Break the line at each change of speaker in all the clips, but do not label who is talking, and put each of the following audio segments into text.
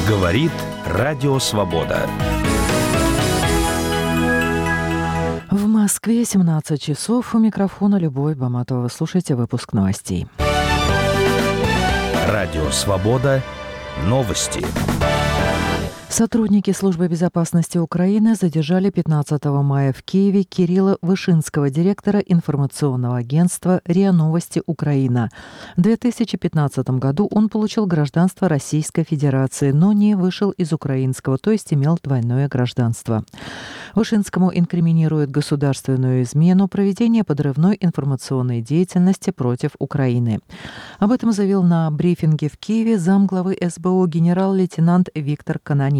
Говорит Радио Свобода.
В Москве 17 часов. У микрофона Любовь Баматова. Вы слушаете выпуск новостей.
Радио Свобода. Новости.
Сотрудники Службы безопасности Украины задержали 15 мая в Киеве Кирилла Вышинского, директора информационного агентства РИА Новости Украина. В 2015 году он получил гражданство Российской Федерации, но не вышел из украинского, то есть имел двойное гражданство. Вышинскому инкриминируют государственную измену, проведение подрывной информационной деятельности против Украины. Об этом заявил на брифинге в Киеве замглавы СБУ генерал-лейтенант Виктор Кононенко.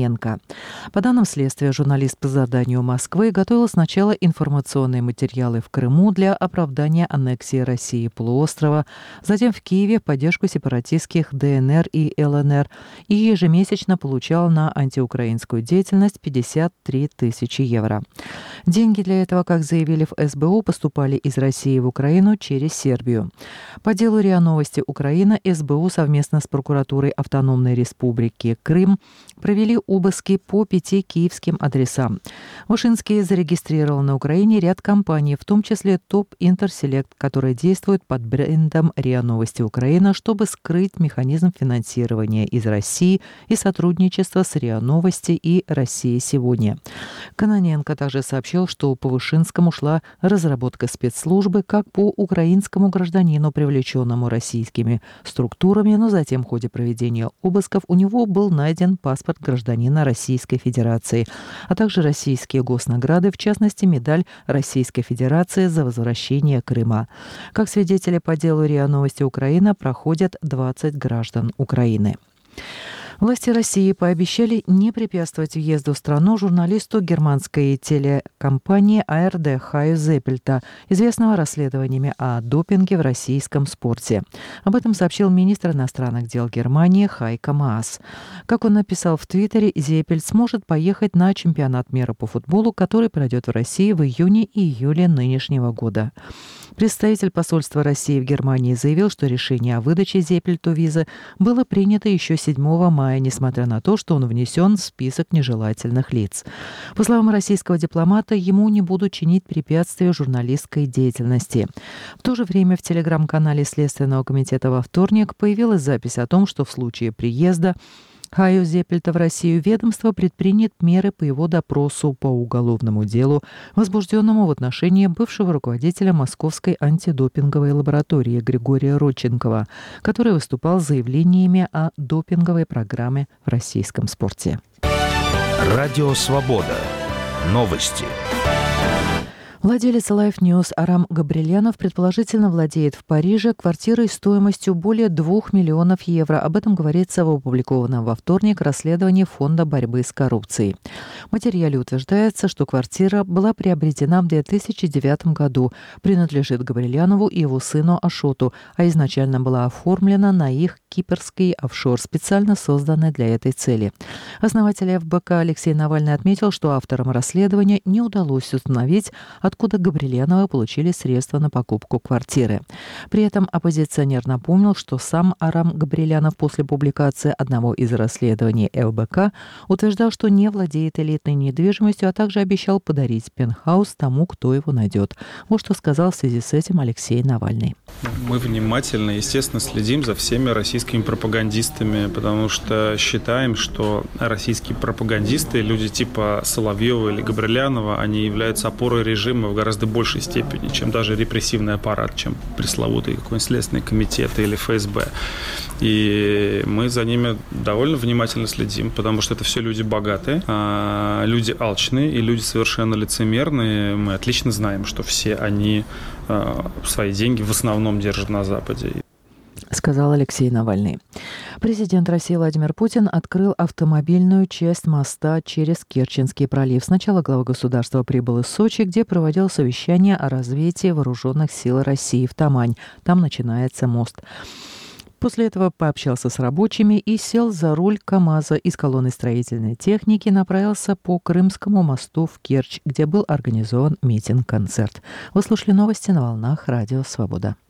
По данным следствия, журналист по заданию Москвы готовил сначала информационные материалы в Крыму для оправдания аннексии России полуострова, затем в Киеве в поддержку сепаратистских ДНР и ЛНР и ежемесячно получал на антиукраинскую деятельность 53 тысячи евро. Деньги для этого, как заявили в СБУ, поступали из России в Украину через Сербию. По делу РИА Новости Украина СБУ совместно с прокуратурой Автономной Республики Крым провели обыски по 5 киевским адресам. Вышинский зарегистрировал на Украине ряд компаний, в том числе ТОП Интерселект, которые действуют под брендом РИА Новости Украина, чтобы скрыть механизм финансирования из России и сотрудничества с РИА Новости и Россия сегодня. Кононенко также сообщил, что по Вышинскому шла разработка спецслужбы как по украинскому гражданину, привлеченному российскими структурами, но затем в ходе проведения обысков у него был найден паспорт гражданина Российской Федерации, а также российские госнаграды, в частности, медаль Российской Федерации за возвращение Крыма. Как свидетели по делу РИА Новости Украина проходят 20 граждан Украины. Власти России пообещали не препятствовать въезду в страну журналисту германской телекомпании АРД Хаю Зеппельта, известного расследованиями о допинге в российском спорте. Об этом сообщил министр иностранных дел Германии Хайко Маас. Как он написал в Твиттере, Зеппельт сможет поехать на чемпионат мира по футболу, который пройдет в России в июне и июле нынешнего года. Представитель посольства России в Германии заявил, что решение о выдаче Зеппельту визы было принято еще 7 мая, несмотря на то, что он внесен в список нежелательных лиц. По словам российского дипломата, ему не будут чинить препятствия журналистской деятельности. В то же время в телеграм-канале Следственного комитета во вторник появилась запись о том, что в случае приезда Хаю Зеппельта в Россию ведомство предпринят меры по его допросу по уголовному делу, возбужденному в отношении бывшего руководителя Московской антидопинговой лаборатории Григория Родченкова, который выступал с заявлениями о допинговой программе в российском спорте.
Радио Свобода. Новости.
Владелец Life News Арам Габрелянов предположительно владеет в Париже квартирой стоимостью более 2 миллионов евро. Об этом говорится в опубликованном во вторник расследовании Фонда борьбы с коррупцией. В материале утверждается, что квартира была приобретена в 2009 году, принадлежит Габрелянову и его сыну Ашоту, а изначально была оформлена на их кипрский офшор, специально созданный для этой цели. Основатель ФБК Алексей Навальный отметил, что авторам расследования не удалось установить, откуда Габреляновы получили средства на покупку квартиры. При этом оппозиционер напомнил, что сам Арам Габрелянов после публикации одного из расследований ФБК утверждал, что не владеет элитной недвижимостью, а также обещал подарить пентхаус тому, кто его найдет. Вот что сказал в связи с этим Алексей Навальный.
Мы внимательно, естественно, следим за всеми российскими пропагандистами, потому что считаем, что российские пропагандисты, люди типа Соловьева или Габрелянова, они являются опорой режима в гораздо большей степени, чем даже репрессивный аппарат, чем пресловутый какой-нибудь Следственный комитет или ФСБ. И мы за ними довольно внимательно следим, потому что это все люди богатые, люди алчные и люди совершенно лицемерные. Мы отлично знаем, что все они свои деньги в основном держат на Западе.
Сказал Алексей Навальный. Президент России Владимир Путин открыл автомобильную часть моста через Керченский пролив. Сначала глава государства прибыл из Сочи, где проводил совещание о развитии вооруженных сил России в Тамань. Там начинается мост. После этого пообщался с рабочими и сел за руль КАМАЗа и с колонной строительной техники направился по Крымскому мосту в Керчь, где был организован митинг-концерт. Вы слушали новости на волнах Радио Свобода.